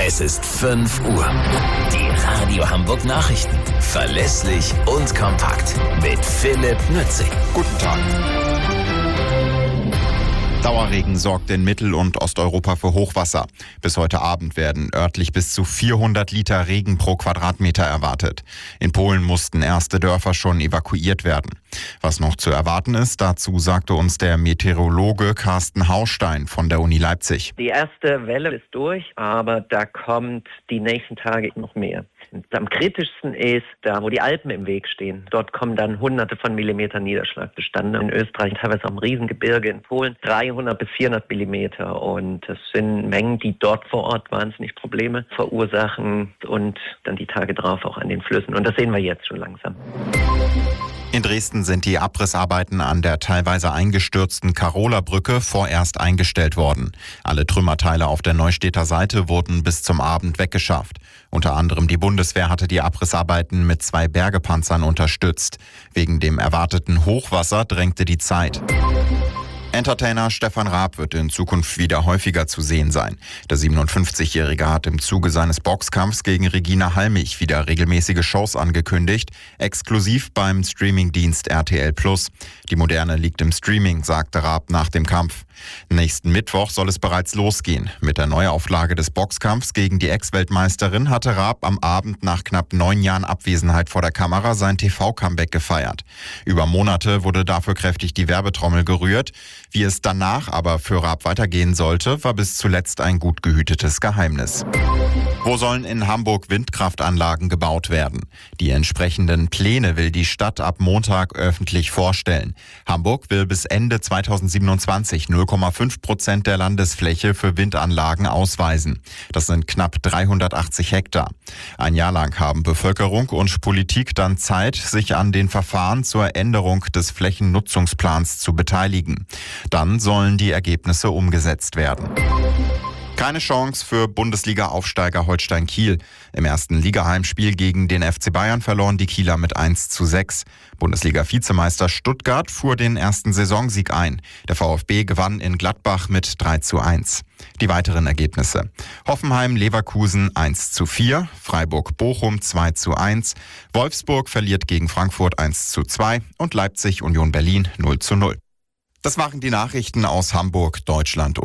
Es ist 5 Uhr. Die Radio Hamburg Nachrichten. Verlässlich und kompakt. Mit Philipp Nützing. Guten Tag. Dauerregen sorgt in Mittel- und Osteuropa für Hochwasser. Bis heute Abend werden örtlich bis zu 400 Liter Regen pro Quadratmeter erwartet. In Polen mussten erste Dörfer schon evakuiert werden. Was noch zu erwarten ist, dazu sagte uns der Meteorologe Carsten Haustein von der Uni Leipzig. Die erste Welle ist durch, aber da kommt die nächsten Tage noch mehr. Und am kritischsten ist da, wo die Alpen im Weg stehen. Dort kommen dann Hunderte von Millimetern Niederschlag zustande. In Österreich, teilweise auch im Riesengebirge, in Polen 300 bis 400 Millimeter. Und das sind Mengen, die dort vor Ort wahnsinnig Probleme verursachen und dann die Tage drauf auch an den Flüssen. Und das sehen wir jetzt schon langsam. In Dresden sind die Abrissarbeiten an der teilweise eingestürzten Karola-Brücke vorerst eingestellt worden. Alle Trümmerteile auf der Neustädter Seite wurden bis zum Abend weggeschafft. Unter anderem die Bundeswehr hatte die Abrissarbeiten mit 2 Bergepanzern unterstützt. Wegen dem erwarteten Hochwasser drängte die Zeit. Entertainer Stefan Raab wird in Zukunft wieder häufiger zu sehen sein. Der 57-Jährige hat im Zuge seines Boxkampfs gegen Regina Halmich wieder regelmäßige Shows angekündigt, exklusiv beim Streamingdienst RTL+. Die Moderne liegt im Streaming, sagte Raab nach dem Kampf. Nächsten Mittwoch soll es bereits losgehen. Mit der Neuauflage des Boxkampfs gegen die Ex-Weltmeisterin hatte Raab am Abend nach knapp 9 Jahren Abwesenheit vor der Kamera sein TV-Comeback gefeiert. Über Monate wurde dafür kräftig die Werbetrommel gerührt. Wie es danach aber für Raab weitergehen sollte, war bis zuletzt ein gut gehütetes Geheimnis. Wo sollen in Hamburg Windkraftanlagen gebaut werden? Die entsprechenden Pläne will die Stadt ab Montag öffentlich vorstellen. Hamburg will bis Ende 2027 0,5% der Landesfläche für Windanlagen ausweisen. Das sind knapp 380 Hektar. Ein Jahr lang haben Bevölkerung und Politik dann Zeit, sich an den Verfahren zur Änderung des Flächennutzungsplans zu beteiligen. Dann sollen die Ergebnisse umgesetzt werden. Keine Chance für Bundesliga-Aufsteiger Holstein Kiel. Im ersten Ligaheimspiel gegen den FC Bayern verloren die Kieler mit 1:6. Bundesliga-Vizemeister Stuttgart fuhr den ersten Saisonsieg ein. Der VfB gewann in Gladbach mit 3:1. Die weiteren Ergebnisse: Hoffenheim-Leverkusen 1:4, Freiburg-Bochum 2:1, Wolfsburg verliert gegen Frankfurt 1:2 und Leipzig-Union Berlin 0:0. Das waren die Nachrichten aus Hamburg, Deutschland